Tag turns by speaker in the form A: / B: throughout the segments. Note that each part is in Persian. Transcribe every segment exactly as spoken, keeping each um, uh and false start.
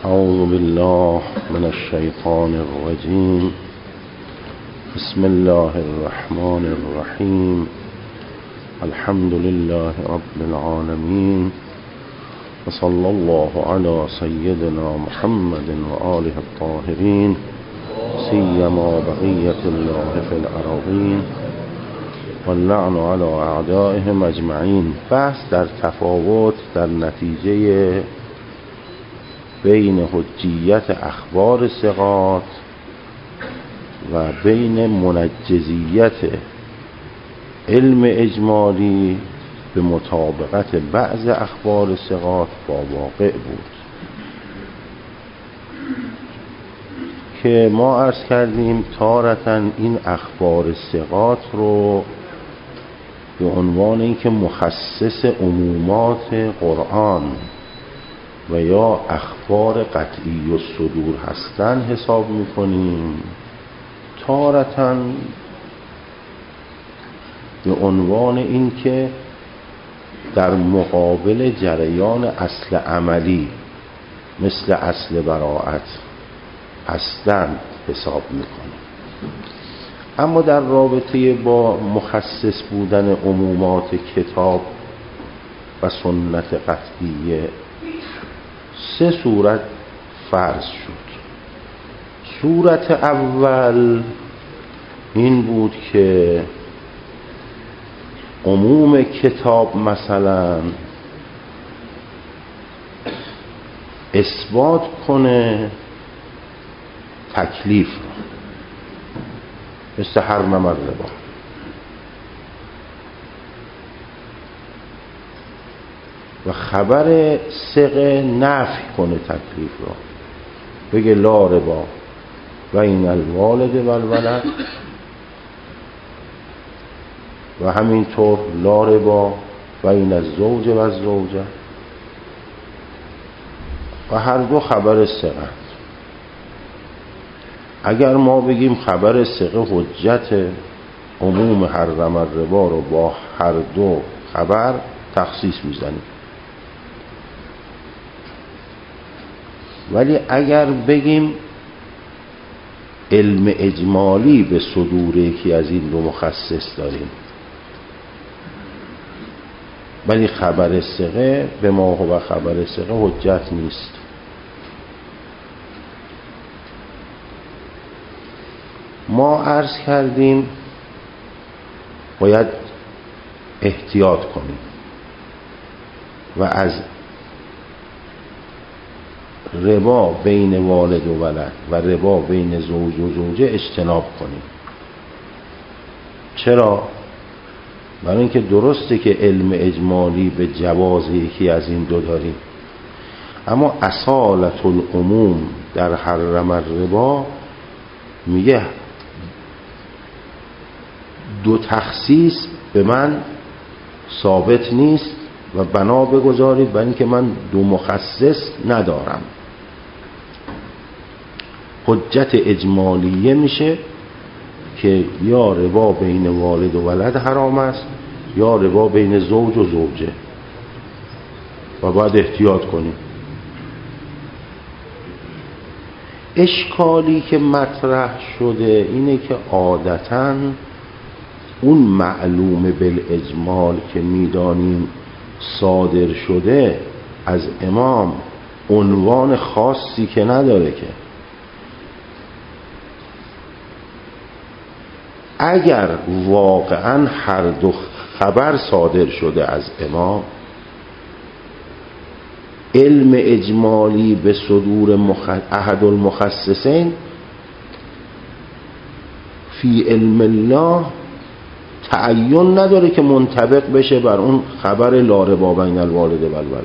A: اعوذ بالله من الشیطان الرجیم. بسم الله الرحمن الرحیم. الحمد لله رب العالمین و صلی الله علی سیدنا محمد و آله الطاهرین سیما بقیة الله فی الارضین واللعن علی اعدائهم اجمعین. بحث در تفاوت در نتیجه بین حجیت اخبار ثقات و بین منجزیت علم اجمالی به مطابقت بعض اخبار ثقات با واقع بود که ما عرض کردیم تارةً این اخبار ثقات رو به عنوان اینکه مخصص عمومات قرآن و یا اخبار قطعی الصدور هستن حساب میکنیم، تارةً به عنوان اینکه در مقابل جریان اصل عملی مثل اصل براءت هستن حساب میکنیم. اما در رابطه با مخصص بودن عمومات کتاب و سنت قطعیه سه صورت فرض شد. صورت اول این بود که عموم کتاب مثلا اثبات کنه تکلیف رو، مثل حرم الربا، و خبر ثقه نفی کنه تکلیف رو، بگه لا ربا بین الوالد و الولد و همینطور لا ربا بین الزوج و الزوجه، و هر دو خبر ثقه. اگر ما بگیم خبر ثقه حجت، عموم حرم الربا رو با هر دو خبر تخصیص میزنیم. ولی اگر بگیم علم اجمالی به صدور یکی از این دو مخصص داریم ولی خبر ثقه به ما و خبر ثقه حجت نیست، ما عرض کردیم باید احتیاط کنیم و از ربا بین والد و ولد و ربا بین زوج و زوجه اجتناب کنیم. چرا؟ برای اینکه درسته که علم اجمالی به جواز یکی از این دو داریم، اما اصالت العموم در حرم الربا میگه دو تخصیص به من ثابت نیست و بنا بگذارید برای اینکه من دو مخصص ندارم. حجت اجمالیه میشه که یا ربا بین والد و ولد حرام است یا ربا بین زوج و زوجه و باید احتیاط کنیم. اشکالی که مطرح شده اینه که عادتاً اون معلوم بالاجمال که میدانیم صادر شده از امام عنوان خاصی که نداره، که اگر واقعا هر دو خبر صادر شده از امام، علم اجمالی به صدور مخ... احد المخصصین فی علم الله تعین نداره که منطبق بشه بر اون خبر لا ربا بین الوالد و الولد.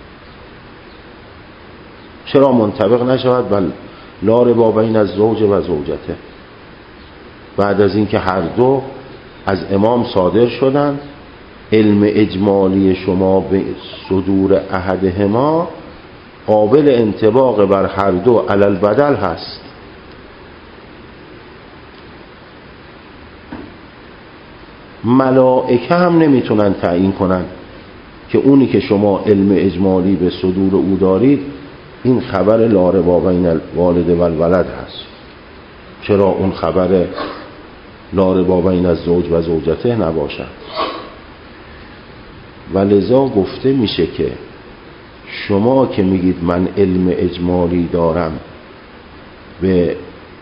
A: چرا منطبق نشود بل لا ربا بین الزوج و زوجته، بعد از اینکه هر دو از امام صادر شدن؟ علم اجمالی شما به صدور احدهما قابل انطباق بر هر دو علی البدل هست. ملائکه هم نمیتونن تعیین کنن که اونی که شما علم اجمالی به صدور او دارید این خبر لا ربا بین الوالد و الولد هست. چرا اون خبر لا ربا بین الزوج و زوجته نباشد؟ ولذا گفته میشه که شما که میگید من علم اجمالی دارم به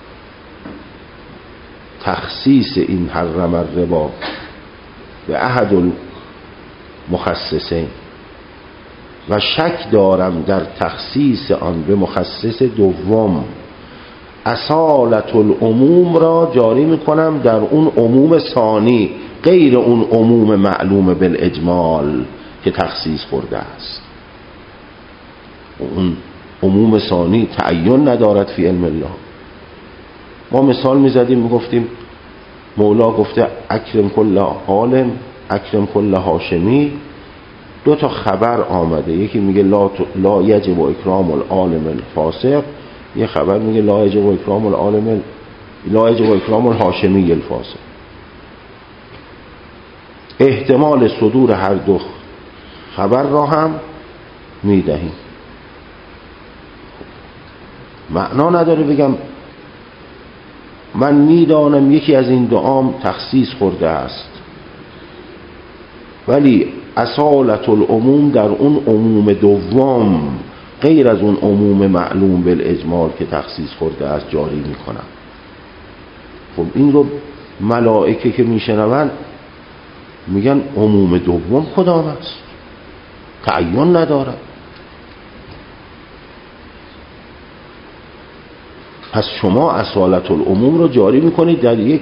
A: تخصیص این حرم الربا به احد المخصصین و شک دارم در تخصیص آن به مخصص دوم، اصالت العموم را جاری میکنم در اون عموم ثانی، غیر اون عموم معلوم بالاجمال که تخصیص خورده است. اون عموم ثانی تعین ندارد فی علم الله. ما مثال میزدیم میگفتیم مولا گفته اکرم کل عالم اکرم کل هاشمی. دو تا خبر آمده، یکی میگه لا, لا یجب اکرام العالم الفاسق، یه خبر میگه لا یجب اکرام العالم لا یجب اکرام الهاشمی الفاسق. احتمال صدور هر دو خبر را هم میدهیم. معنا نداره بگم من میدانم یکی از این دعام تخصیص خورده است، ولی اصالت العموم در اون عموم دوم غیر از اون عموم معلوم بالاجمال که تخصیص خورده است جاری میکنم. خب این رو ملائکه که میشنوند میگن عموم دوم کدام است؟ تعین ندارد. پس شما اصالت العموم رو جاری میکنید در یک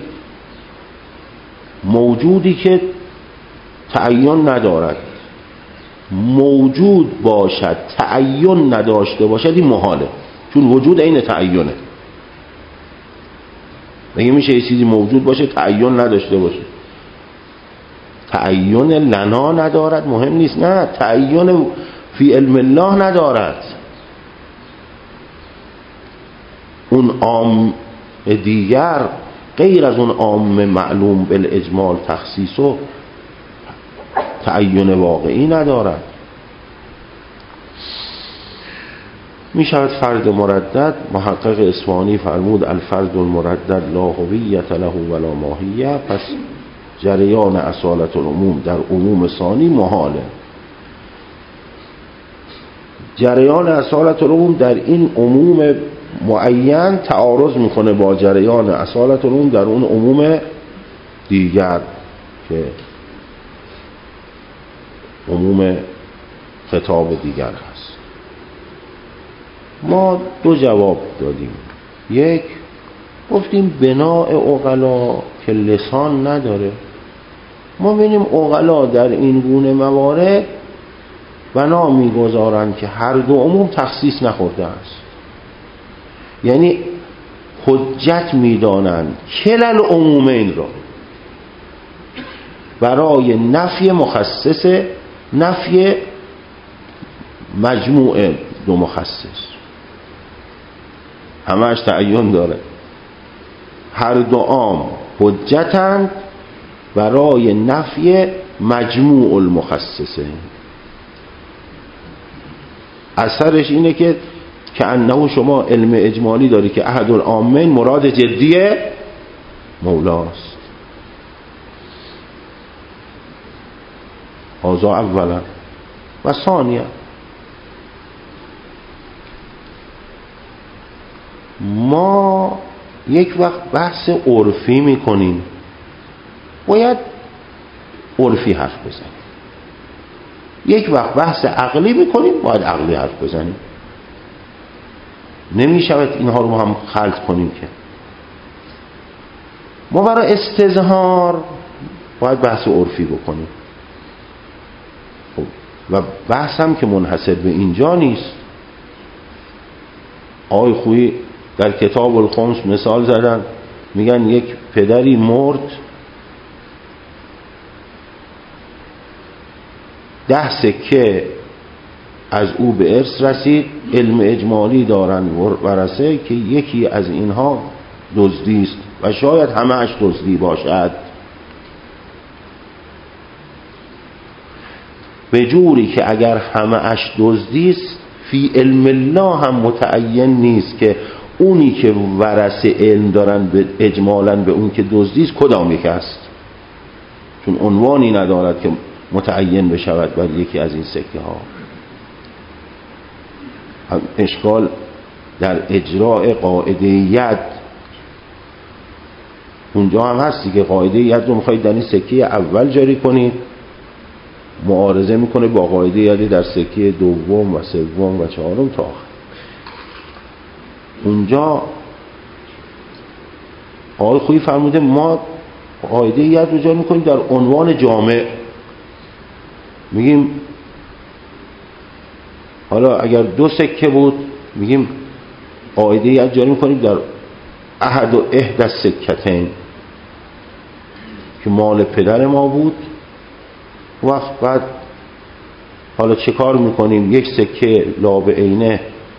A: موجودی که تعین ندارد. موجود باشد تعین نداشته باشد این محاله، چون وجود عین تعینه. مگه میشه یه چیزی موجود باشه تعین نداشته باشه؟ تعین لنا ندارد مهم نیست، نه تعین فی علم الله ندارد. اون عام دیگر غیر از اون عام معلوم بالاجمال تخصیص و تعین واقعی ندارد. می شود فرد مردد. محقق اصفهانی فرمود الفرد المردد لا هویت له ولا ماهیه. پس جریان اصالت العموم در عموم ثانی محاله. جریان اصالت العموم در این عموم معین تعارض میکنه با جریان اصالت العموم در اون عموم دیگر که عموم خطاب دیگر هست. ما دو جواب دادیم. یک گفتیم بناء عقلا که لسان نداره. ما ببینیم عقلا در این گونه موارد بنا میگذارند که هر دو عموم تخصیص نخورده است، یعنی حجت میدانند کلل عمومین را برای نفی مخصص، نفی مجموع دو مخصص. همهش تعین داره. هر دو عام حجتند برای نفی مجموع المخصصه. اثرش اینه که که انه شما علم اجمالی داری که احد العامین مراد جدی مولاست. هذا اولا. و ثانیا ما یک وقت بحث عرفی میکنیم، باید عرفی حرف بزنیم. یک وقت بحث عقلی میکنیم، باید عقلی حرف بزنیم. نمیشود اینها رو هم خلط کنیم که ما برای استظهار باید بحث عرفی بکنیم. خب و بحث هم که منحصر به اینجا نیست. آقای خویی در کتاب الخمس مثال زدن، میگن یک پدری مرد، ده سکه از او به ارث رسید. علم اجمالی دارن ورثه که یکی از اینها دزدی است و شاید همه‌اش دزدی باشد، به جوری که اگر همه‌اش دزدی است فی علم الله هم متعین نیست که اونی که ورثه علم دارن به اجمالاً به اون که دزدیست کدام یک است، چون عنوانی ندارد که متعین بشود بر یکی از این سکه ها. هم اشکال در اجراء قاعده ید اونجا هم هستی که قاعده ید رو میخواید در این سکه اول جاری کنید، معارضه میکنه با قاعده ید در سکه دوم و سوم و چهارم تا آخر. اونجا آقای خویی فرموده ما قاعده ید رو جاری میکنیم در عنوان جامع، میگیم حالا اگر دو سکه بود میگیم قاعده ید جاری میکنیم در احد و احد السکتین که مال پدر ما بود. وقت بعد حالا چه کار میکنیم؟ یک سکه لابعینه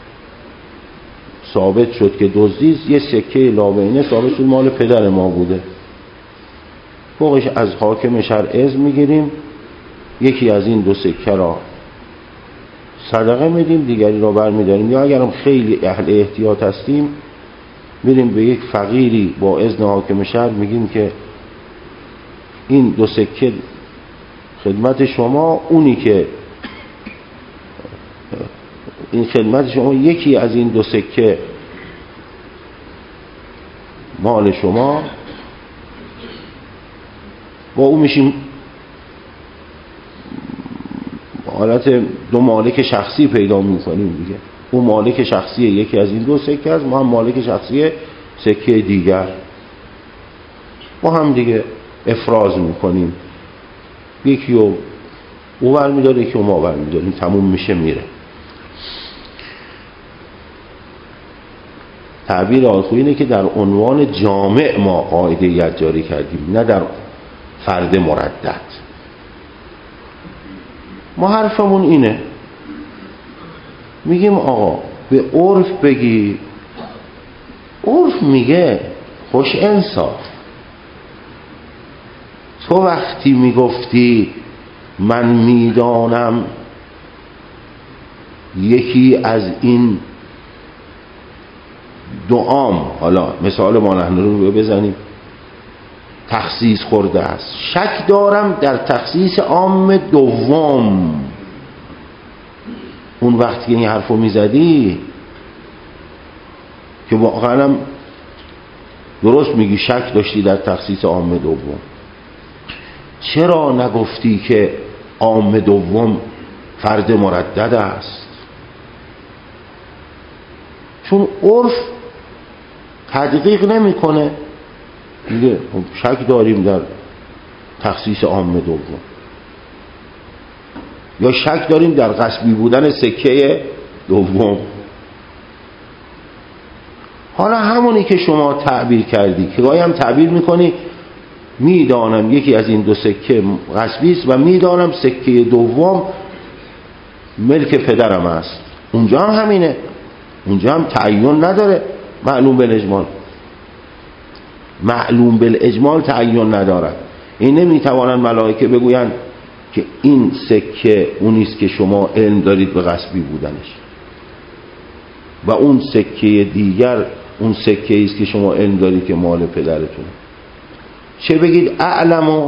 A: ثابت شد که دزدیست، یک سکه لابعینه ثابت شد مال پدر ما بوده، فوقش از حاکم شرع اذن میگیریم، یکی از این دو سکه را صدقه میدیم، دیگری را برمیداریم، یا اگرم خیلی اهل احتیاط هستیم میریم به یک فقیری با اذن حاکم شرع میگیم که این دو سکه خدمت شما، اونی که این خدمت شما، یکی از این دو سکه مال شما، با اون میشیم حالت دو مالک شخصی پیدا میکنیم دیگه. اون مالک شخصی یکی از این دو سکه است، ما هم مالک شخصی سکه دیگر، ما هم دیگه افراز میکنیم، یکی رو او برمیداره یکی رو ما برمیداریم، تموم میشه میره. تعبیر آقای خویی اینه که در عنوان جامع ما قاعده ید جاری کردیم، نه در فرد مردد. ما حرفمون اینه، میگیم آقا به عرف بگی، عرف میگه خوش انصاف. تو وقتی میگفتی من میدانم یکی از این دو عام، حالا مثال ما نحن رو بزنیم، تخصیص خورده است، شک دارم در تخصیص عام دوم. اون وقتی که این حرف رو میزدی که واقعا هم درست میگی شک داشتی در تخصیص عام دوم، چرا نگفتی که عام دوم فرد مردد است؟ چون عرف تدقیق نمیکنه دیگه، شک داریم در تخصیص عام دوم، یا شک داریم در غصبی بودن سکه دوم. حالا همونی که شما تعبیر کردی که گاهی هم تعبیر میکنی میدانم یکی از این دو سکه غصبی است و میدانم سکه دوم ملک پدرم است، اونجا هم همینه، اونجا هم تعین نداره معلوم بالاجمال، معلوم بالاجمال تعین ندارد. این نمیتوانند ملائکه بگویند که این سکه اونیست که شما علم دارید به غصبی بودنش و اون سکه دیگر اون سکه است که شما علم دارید که مال پدرتونه. چه بگید اعلمو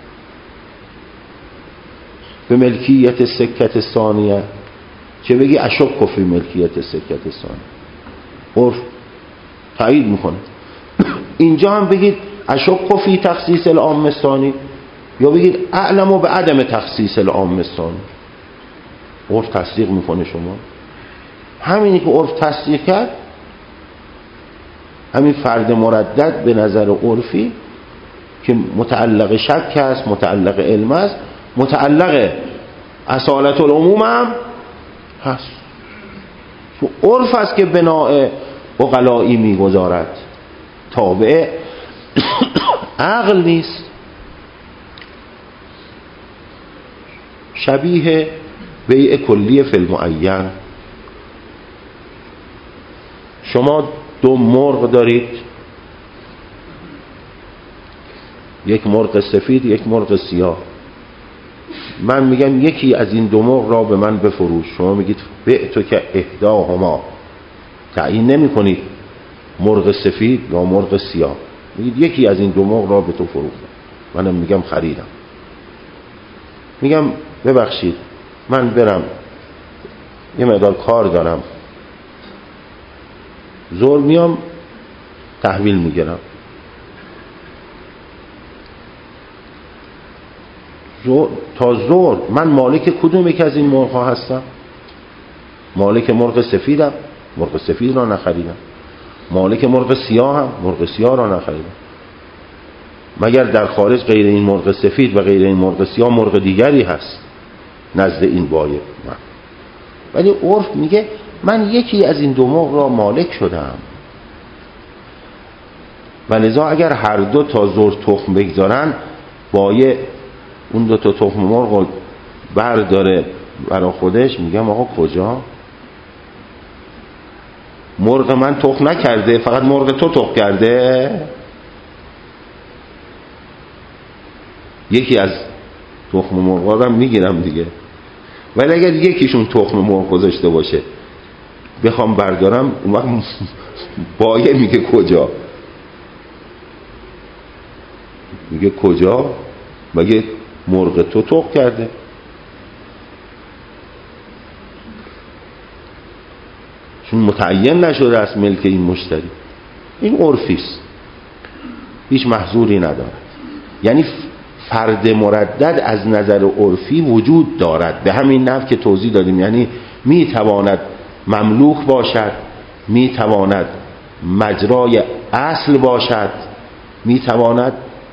A: به ملکیت سکت ثانیه، چه بگی اشک فی ملکیت سکت ثانیه، عرف تایید میکنه. اینجا هم بگید اشک فی تخصیص العام الثانی، یا بگید اعلمو به عدم تخصیص العام الثانی، عرف تصدیق میکنه شما. همینی که عرف تصدیق کرد، همین فرد مردد به نظر عرفی که متعلق شک است، متعلق علم است، متعلق اصالت العموم هم هست. تو عرف است که بناء عقلایی میگذارد، تابع عقل نیست. شبیه بیع کلی فی المعین، شما دو مرغ دارید، یک مرغ سفید یک مرغ سیاه، من میگم یکی از این دو مرغ را به من بفروش، شما میگید بعتو که احداهما، تعیین نمی کنید مرغ سفید یا مرغ سیاه، میگید یکی از این دو مرغ را به تو فروختم، منم میگم خریدم. میگم ببخشید من برم یه مقدار کار دارم، زور میام تحویل میگیرم. تا زور من مالک کدوم یک از این مرغ ها هستم؟ مالک مرغ سفیدم، مرغ سفید را نخریدم. مالک مرغ سیاه هم، مرغ سیاه را نخریدم. مگر در خارج غیر این مرغ سفید و غیر این مرغ سیاه مرغ دیگری هست نزد این بایع؟ نه. ولی عرف میگه من یکی از این دو مرغ را مالک شدم و لذا اگر هر دو تا زور تخم بگذارن، بایع اون دو تا تخم مرغ رو برداره برای خودش. میگم آقا کجا؟ مرغ من تخم نکرده، فقط مرغ تو تخم کرده. یکی از تخم مرغ رو میگیرم دیگه. ولی اگر یکیشون تخم مرغ گذاشته باشه بخوام بردارم، اون وقت بایع میگه کجا؟ میگه کجا؟ مگه مرغ تو تخم کرده؟ چون متعین نشده از ملک این مشتری. این عرفیست، هیچ محظوری نداره. یعنی فرد مردد از نظر عرفی وجود دارد، به همین نحو که توضیح دادیم. یعنی میتواند مملوک باشد، میتواند مجرای اصل باشد، میتواند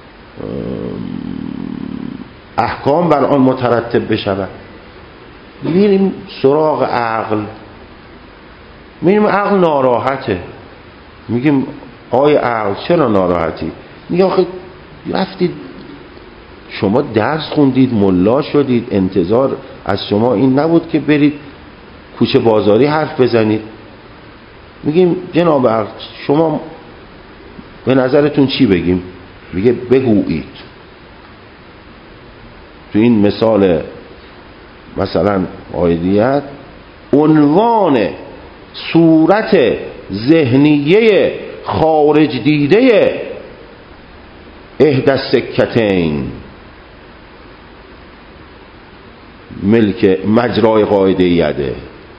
A: احکام بر آن مترتب بشود. میریم سراغ عقل، میریم عقل ناراحته. میگیم آقای عقل چرا ناراحتی؟ میگه آخه رفتید شما درس خوندید، ملا شدید، انتظار از شما این نبود که برید کوچه بازاری حرف بزنید. میگیم جناب عقل شما به نظرتون چی بگیم؟ میگه بگویید. تو این مثال مثلا عایدیت، عنوان صورت ذهنیه خارج دیده احدی السکتین ملک مجرای قاعده یده.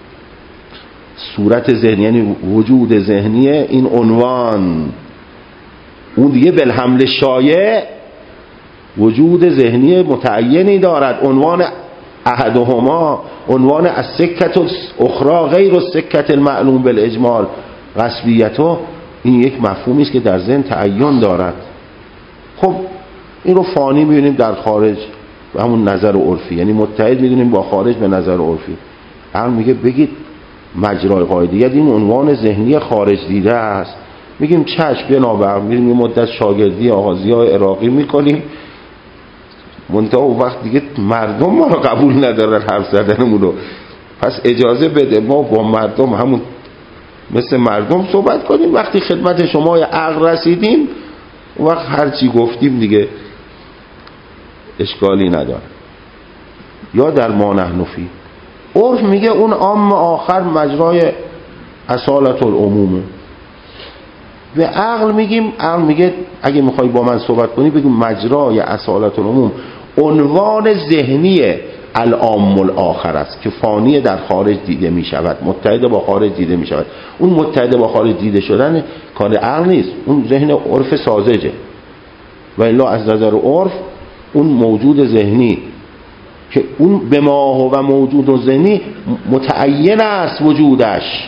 A: صورت ذهنی یعنی وجود ذهنی این عنوان. اون دیگه بالحمل شایع وجود ذهنی متعینی دارد. عنوان احدهما، عنوان السکت الاخرى غیر السکت المعلوم بالاجمال غصبیتو، این یک مفهومی است که در ذهن تعین دارد. خب این رو فانی می‌بینیم در خارج به همون نظر عرفی، یعنی متحد می‌دونیم با خارج به نظر عرفی. عقل میگه بگید مجرای قاعدیت این عنوان ذهنی خارج دیده است. میگیم چشم بنابر، میریم یه مدت شاگردی آقا ضیاء عراقی میکنیم، منتها اون وقت دیگه مردم ما رو قبول ندارن حرف زدنمون رو، پس اجازه بده ما با مردم همون مثل مردم صحبت کنیم. وقتی خدمت شما عقل رسیدیم اون وقت هر چی گفتیم دیگه اشکالی نداره. یا در ما نحن فی، عرف میگه اون عام آخر مجرای اصالت العمومه. به عقل میگیم، عقل میگه اگه میخوای با من صحبت کنی بگیم مجرای اصالت العموم عنوان ذهنی العام الاخر است که فانی در خارج دیده میشود، متحد با خارج دیده میشود. اون متحد با خارج دیده شدن کار عقل نیست، اون ذهن عرف ساذجه. و الا از نظر عرف اون موجود ذهنی که اون به ما و موجود و ذهنی متعین است وجودش.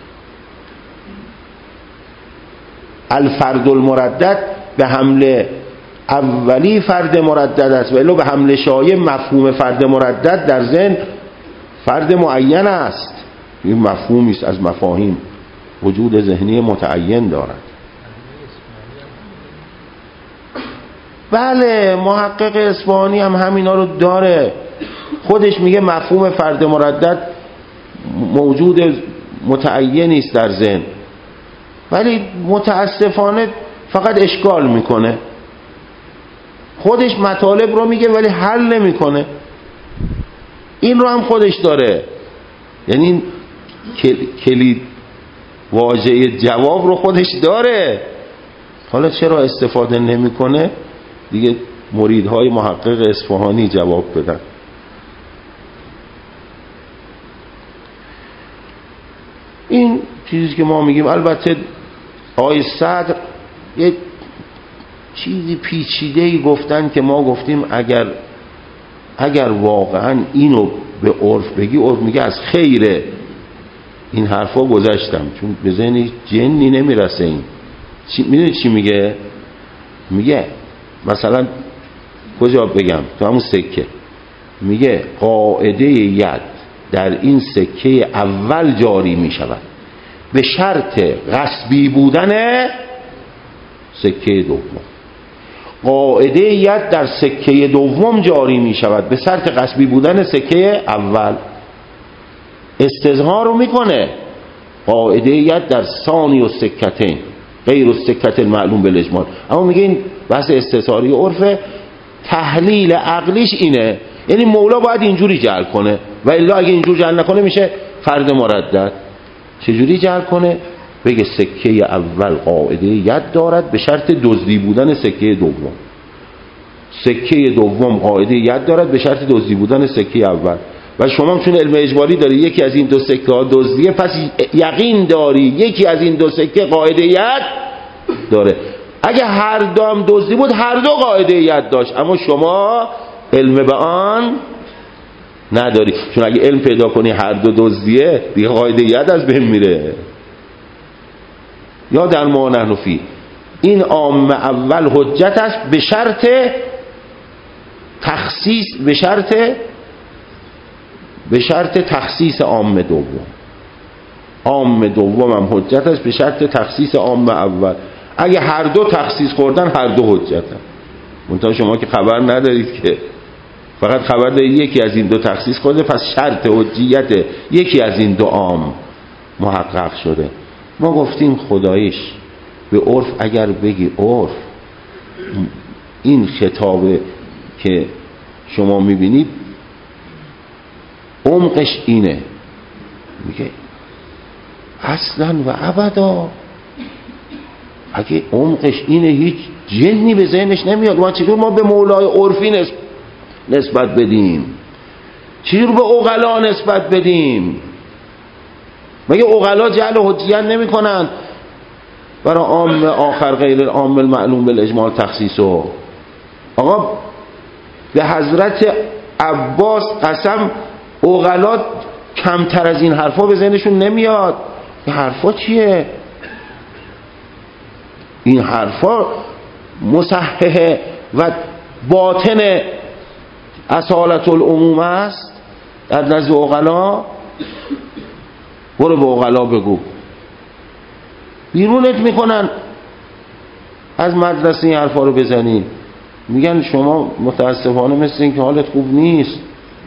A: الفرد المردد به حمله اولی فرد مردد است و الا به حمله شایع مفهوم فرد مردد در ذهن فرد معین است. این مفهومی است از مفاهیم وجود ذهنی متعین دارد. بله محقق اصفهانی هم همینا رو داره، خودش میگه مفهوم فرد مردد موجود معینی است در ذهن، ولی متاسفانه فقط اشکال میکنه. خودش مطالب رو میگه ولی حل نمیکنه. این رو هم خودش داره. یعنی کلید واژه جواب رو خودش داره. حالا چرا استفاده نمیکنه؟ دیگه مریدهای محقق اصفهانی جواب بدن. این چیزی که ما میگیم. البته آقای صدر یه چیزی پیچیده‌ای گفتن که ما گفتیم اگر اگر واقعا اینو به عرف بگی، عرف میگه از خیره. این حرفا گذاشتم چون به ذهن جنی نمیرسه. این میدونی چی میگه؟ میگه مثلا کجا بگم؟ تو همون سکه میگه قاعده ید در این سکه اول جاری میشود به شرط غصبی بودن سکه دوم. قاعده ید در سکه دوم جاری میشود به شرط غصبی بودن سکه اول. استظهار رو میکنه. قاعده ید در ثانی و سکتین غیر السکت المعلوم بالاجمال. اما میگه این بحث استظهاری عرفه. تحلیل عقلیش اینه، یعنی مولا باید اینجوری جعل کنه و الا اگه اینجور جعل نکنه میشه فرد مردد. چجوری جعل کنه؟ بگه سکه اول قاعده ید دارد به شرط دزدی بودن سکه دوم. سکه دوم قاعده ید دارد به شرط دزدی بودن سکه اول. و شما چون علم اجباری داری یکی از این دو سکه ها دزدیه، پس یقین داری یکی از این دو سکه قاعده ید داره. اگه هر دو هم دزدی بود هر دو قاعده ید داشت، اما شما علم به آن نداری. چون اگه علم پیدا کنی هر دو دزدیه دیگه قاعده ید از بین میره. یا در ما نحن فی این عام اول حجت است به شرط تخصیص به شرط به شرط تخصیص عام دوم. عام دوم هم حجت است به شرط تخصیص عام اول. اگه هر دو تخصیص خوردن هر دو حجتن. منتها شما که خبر ندارید که، فقط خبر دارید یکی از این دو تخصیص خورده، پس شرط حجیت یکی از این دو عام محقق شده. ما گفتیم خداییش به عرف اگر بگی عرف، این خطابه که شما میبینید عمقش اینه. میگه اصلا و ابدا اگه عمقش اینه هیچ جنی به ذهنش نمیاد. ما چطور ما به مولای عرفی نسبت بدیم؟ چطور به عقلا نسبت بدیم؟ مگه عقلا جعل حجیت نمی کنند برای عام آخر غیر العام المعلوم بالاجمال تخصیصو؟ آقا به حضرت عباس قسم عقلا کمتر از این حرفا به ذهنشون نمیاد. این حرفا چیه؟ این حرفا مصحح و باطن اصالت العموم است در نزد عقلا. برو به عقلا بگو، بیرونت میکنن از مدرسه این حرفا رو بزنی. میگن شما متاسفانه مثل این که حالت خوب نیست.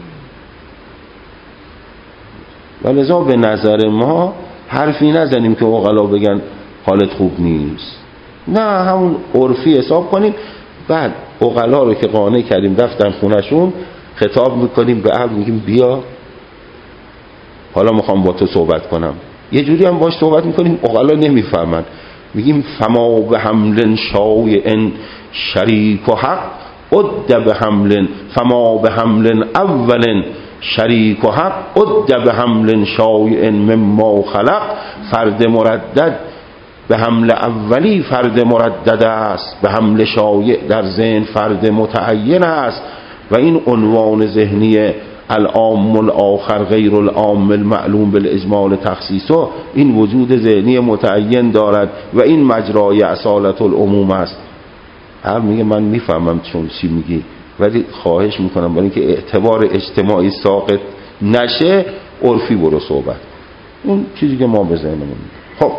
A: ولذا به نظر ما حرفی نزنیم که عقلا بگن حالت خوب نیست. نه، همون عرفی حساب کنیم. بعد عقلا رو که قانع کردیم رفتن خونشون، خطاب میکنیم به عقل، میگیم بیا حالا میخوام با تو صحبت کنم. یه جوری هم باش صحبت میکنیم عقلا نمیفهمن. میگیم فما به حمل شایع شریک و حق اد به حمل فما به حمل اول شریک و حق اد به حمل شایع مما خلق. فرد مردد به حمل اولی فرد مردد است، به حمل شایع در ذهن فرد متعین است. و این عنوان ذهنی العام الاخر غیر العام المعلوم بالاجمال تخصیصو، این وجود ذهنی متعین دارد و این مجرای اصالت العموم است. هر میگه من میفهمم چون چی میگی، ولی خواهش میکنم برای اینکه اعتبار اجتماعی ساقط نشه عرفی برو صحبت. اون چیزی که ما به ذهنمون میگه. خب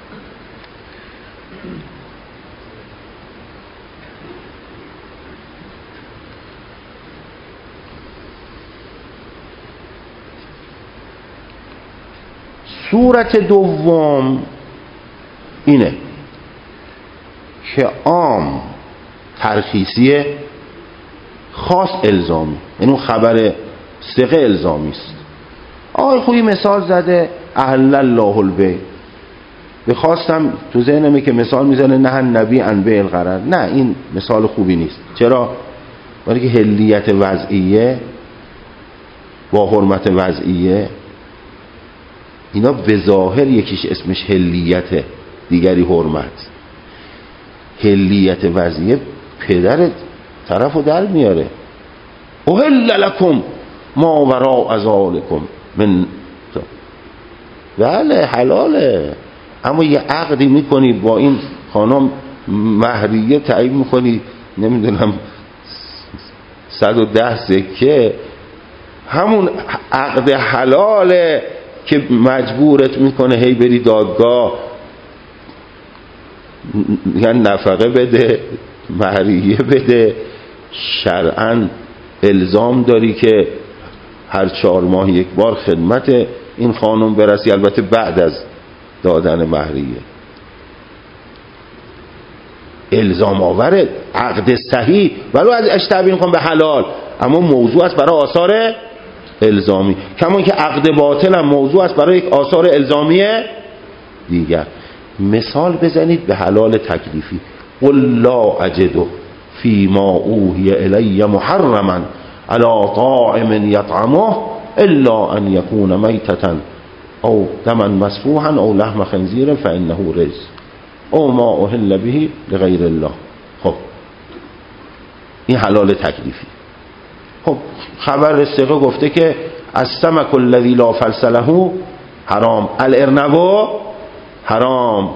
A: صورت دوم اینه که عام ترخیصیه، خاص الزامی. یعنی اون خبر صیغه الزامی است. آقای خویی مثال زده احل الله البیع، بخواستم تو ذهنمه که مثال میزنه نه النبی عن بیع الغرر. نه، این مثال خوبی نیست. چرا؟ برای که حلیت وضعیه با حرمت وضعیه اینا به ظاهر یکیش اسمش حلیت، دیگری حرمت. حلیت وضعیه پدر طرفو در میاره. احل لکم ما وراء ذالکم من، بله حلاله، اما یه عقدی میکنی با این خانم مهریه تعیین میکنی نمیدونم صد و ده سکه، همون عقد حلاله که مجبورت میکنه هی بری دادگاه یعنی نفقه بده، مهریه بده، شرعاً الزام داری که هر چهار ماه یک بار خدمت این خانم برسی، البته بعد از دادن مهریه. الزام آوره، عقد صحیح ولو از اش تعبیر کن به حلال، اما موضوع است برای آثار الزامی، کما که عقد باطل هم موضوع است برای یک آثار الزامی دیگر. مثال بزنید به حلال تکلیفی. قل لا اجد فیما اوحی الی محرما علی طاعم یطعمه الا ان یکون میتة او دما مسفوحا او لحم خنزیر فانه رجس او ما اهل به لغیر الله. خب این حلال تکلیفی. خب خبر صیغه گفته که السمک الذی لا فلس له حرام، الارنب حرام.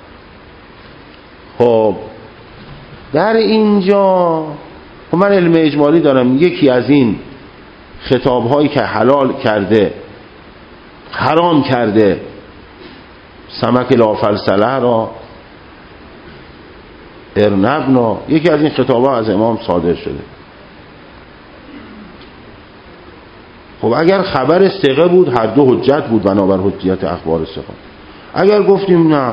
A: خب در اینجا خب من علم اجمالی دارم، یکی از این خطاب هایی که حلال کرده حرام کرده سمک لا فلس له را، ارنب را، یکی از این خطاب ها از امام صادر شده. خب اگر خبر ثقه بود هر دو حجت بود بنابر حجیت اخبار ثقه. اگر گفتیم نه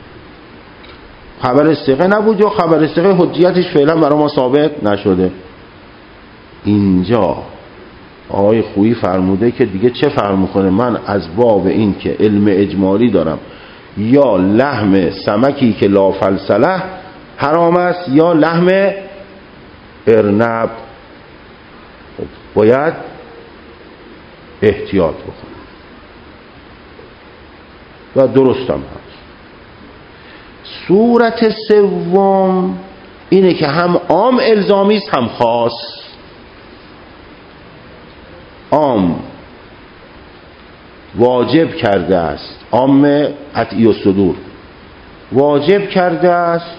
A: خبر ثقه نبود یا خبر ثقه حجیتش فعلا برای ما ثابت نشده، اینجا آقای خویی فرموده که دیگه چه فرق میکنه، من از باب این که علم اجمالی دارم یا لحم سمکی که لا فلس له حرام است یا لحم ارنب، باید احتیاط بکنم و درستم هست. صورت سوم اینه که هم عام الزامی است هم خاص. عام واجب کرده است، عام قطعی الصدور واجب کرده است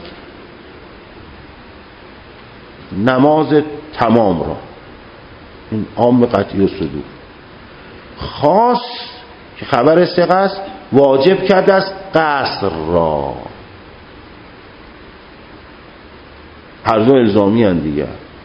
A: نماز تمام را، این عام قطعی الصدور. خاص که خبر ثقه است واجب کرده است قصر را. هر دو الزامی هستند دیگه.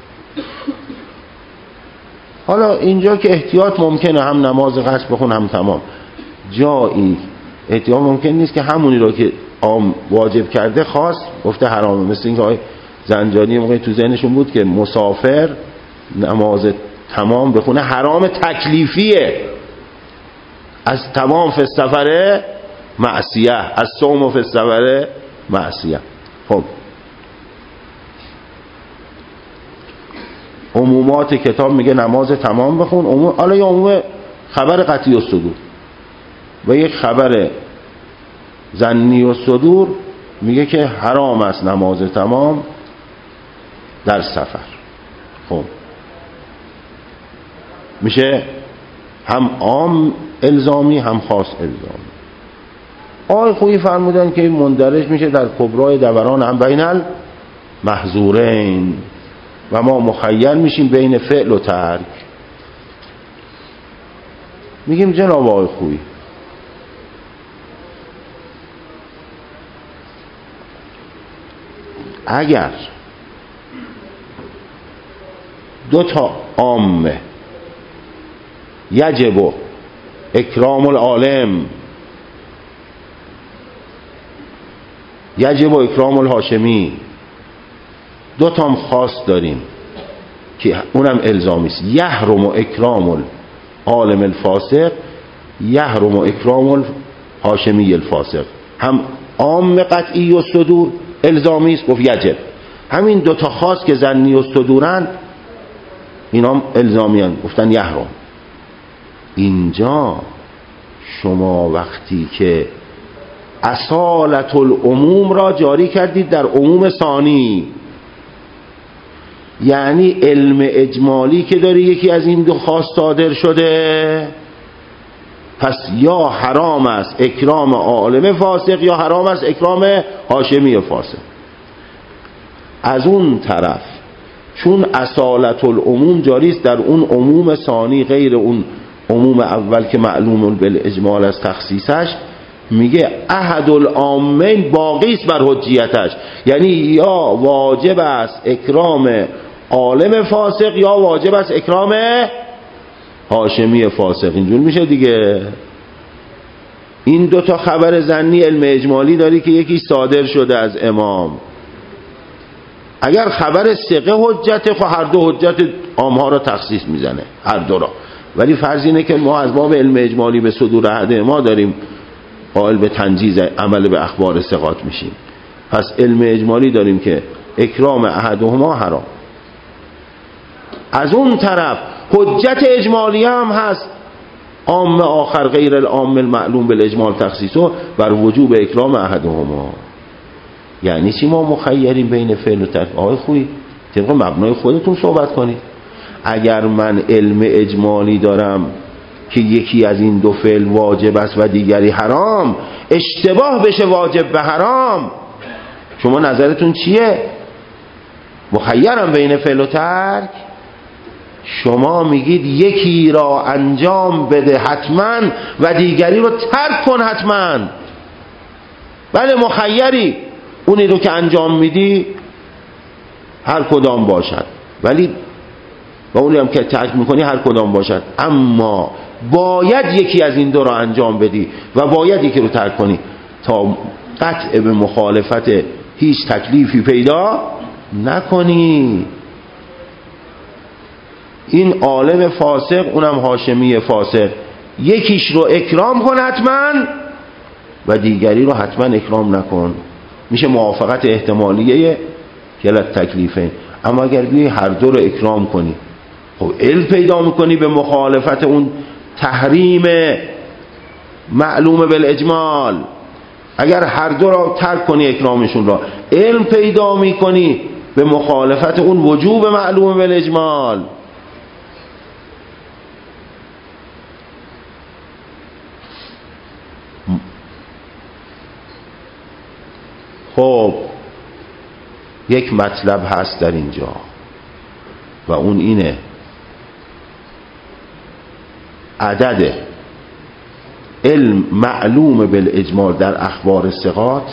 A: حالا اینجا که احتیاط ممکنه هم نماز قصر بخون هم تمام، جایی احتیاط ممکن نیست که همونی رو که عام واجب کرده خاص گفته حرامه. مثل این که آقای زنجانی موقعی تو ذهنشون بود که مسافر نماز تمام بخونه حرام تکلیفیه، از تمام فی السفر معصیه، از صوم فی السفر معصیه. خب عمومات کتاب میگه نماز تمام بخون، عموم حالا یا عموم خبر قطعی الصدور و یک خبر ظنی الصدور میگه که حرام است نماز تمام در سفر. خب میشه هم عام الزامی هم خاص الزامی. آقای خویی فرمودن که مندرج میشه در کبرای دوران هم بین المحظورین و ما مخیر میشیم بین فعل و ترک. میگیم جناب آقای خویی اگر دو تا عامه یجب اکرام العالم یجب اکرام الهاشمی، دو تا خاص داریم که اونم الزامی است. یحرم اکرام العالم الفاسق یحرم اکرام الهاشمی الفاسق. هم عام قطعی و صدور الزامی است، گفت یجب. همین دوتا خاص که ظنی و صدورن اینا الزامی هستند، گفتن یحرم. اینجا شما وقتی که اصالت العموم را جاری کردید در عموم ثانی، یعنی علم اجمالی که داره یکی از این دو خاص صادر شده، پس یا حرام است اکرام عالم فاسق یا حرام است اکرام هاشمی فاسق. از اون طرف چون اصالت العموم جاری است در اون عموم ثانی غیر اون عموم اول که معلوم بالاجمال از تخصیصش، میگه احد العامین باقی است بر حجیتش، یعنی یا واجب است اکرام عالم فاسق یا واجب است اکرام هاشمی فاسق. اینجور میشه دیگه. این دوتا خبر ظنی علم اجمالی داری که یکی صادر شده از امام. اگر خبر ثقه حجت، خب هر دو حجت عامها را تخصیص میزنه، هر دو را. ولی فرض اینه که ما از باب علم اجمالی به صدور احد ما داریم قائل به تنجیز عمل به اخبار ثقات میشیم. پس علم اجمالی داریم که اکرام احدهما حرام. از اون طرف حجت اجمالی هم هست، عام آخر غیر العام المعلوم بالاجمال تخصیصه بر وجوب اکرام احدهما. یعنی چی؟ ما مخیریم بین فعل و ترک. آقای خویی طبق مبنای خودتون صحبت کنید. اگر من علم اجمالی دارم که یکی از این دو فعل واجب است و دیگری حرام، اشتباه بشه واجب به حرام، شما نظرتون چیه؟ مخیرم بین فعل و ترک. شما میگید یکی را انجام بده حتما و دیگری رو ترک کن حتما. بله مخیری، اونی رو که انجام میدی هر کدام باشد، ولی و اونی هم که ترک میکنی هر کدام باشد، اما باید یکی از این دو را انجام بدی و باید یکی رو ترک کنی تا قطع به مخالفت هیچ تکلیفی پیدا نکنی. این عالم فاسق اونم هاشمی فاسق، یکیش رو اکرام کن حتما و دیگری رو حتما اکرام نکن. میشه موافقت احتمالیه کلت تکلیفه. اما اگر بیایی هر دو رو اکرام کنی، خب علم پیدا میکنی به مخالفت اون تحریم معلوم بالاجمال. اگر هر دو رو ترک کنی اکرامشون را، علم پیدا میکنی به مخالفت اون وجوب معلوم بالاجمال. خب یک مطلب هست در اینجا و اون اینه: عدد علم معلوم بالاجمال در اخبار ثقات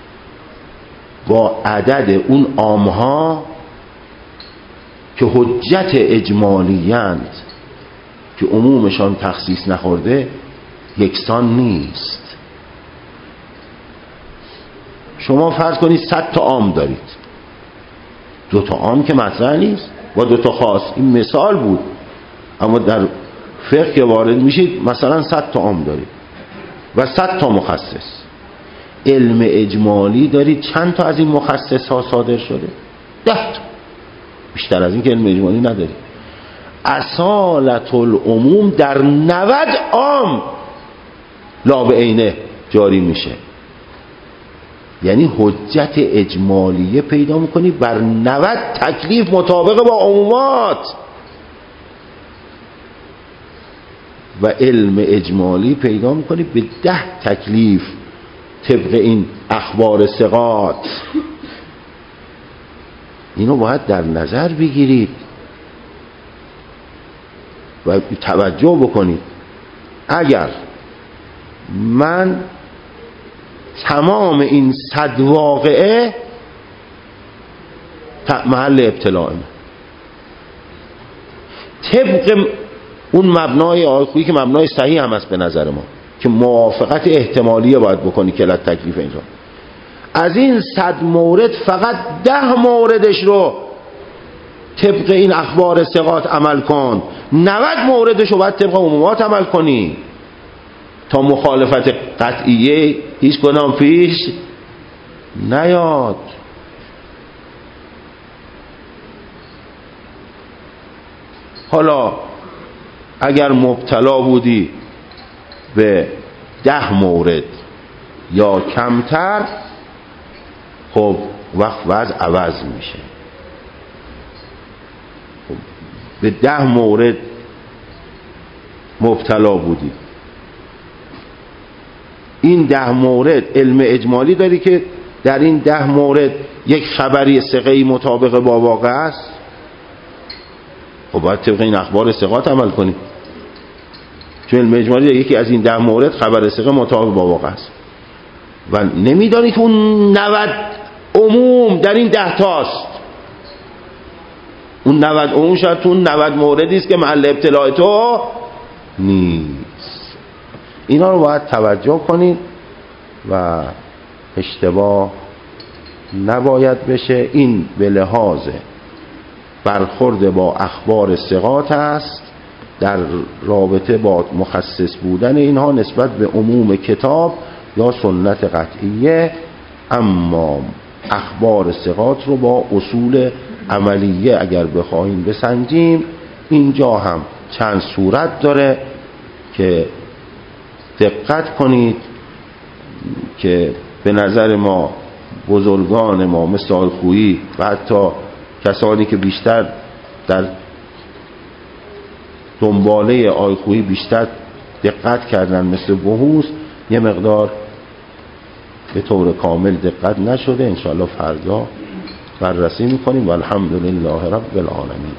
A: با عدد اون عامها که حجت اجمالیند که عمومشان تخصیص نخورده یکسان نیست. شما فرض کنید صد تا عام دارید، دو تا عام که مطرح نیست و دو تا خاص. این مثال بود، اما در فقه که وارد میشید مثلا صد تا عام دارید و صد تا مخصص. علم اجمالی دارید چند تا از این مخصص ها صادر شده؟ ده تا. بیشتر از این که علم اجمالی ندارید. اصالت العموم در نود عام لا به عینه جاری میشه، یعنی حجت اجمالیه پیدا میکنی بر نود تکلیف مطابق با عمومات و علم اجمالی پیدا میکنی به ده تکلیف طبق این اخبار ثقات. اینو باید در نظر بگیرید و توجه بکنید. اگر من تمام این صد واقعه محل ابتلاء من طبق اون مبنای آخویی که مبنای صحیح هم است به نظر ما که موافقت احتمالیه باید بکنی که علت تکلیف اینجا، از این صد مورد فقط ده موردش رو طبق این اخبار ثقات عمل کن، نود موردش رو باید طبق عمومات عمل کنی تا مخالفت قطعیه هیچ کدام پیش نیاد. حالا اگر مبتلا بودی به ده مورد یا کمتر، خب وقت وضع عوض میشه. خب به ده مورد مبتلا بودی، این ده مورد علم اجمالی داری که در این ده مورد یک خبری ثقه‌ای مطابق با واقع است، خب باید طبق این اخبار ثقات عمل کنی، چون علم اجمالی داری یکی از این ده مورد خبر ثقه مطابق با واقع است و نمیدانی که اون نود عموم در این ده تاست. اون نود عموم شاید تو اون نود موردی است که محل ابتلاع تو نیست. اینا رو باید توجه کنید و اشتباه نباید بشه. این به لحاظ برخورد با اخبار ثقات است در رابطه با مخصص بودن اینها نسبت به عموم کتاب یا سنت قطعیه. اما اخبار ثقات رو با اصول عملیه اگر بخواهیم بسنجیم، اینجا هم چند صورت داره که دقت کنید که به نظر ما بزرگان ما مثل آیخویی و حتی کسانی که بیشتر در دنباله آیخویی بیشتر دقت کردن مثل بهوس، یه مقدار به طور کامل دقت نشده. انشاءالله فردا بررسی میکنیم و الحمدلله رب العالمین.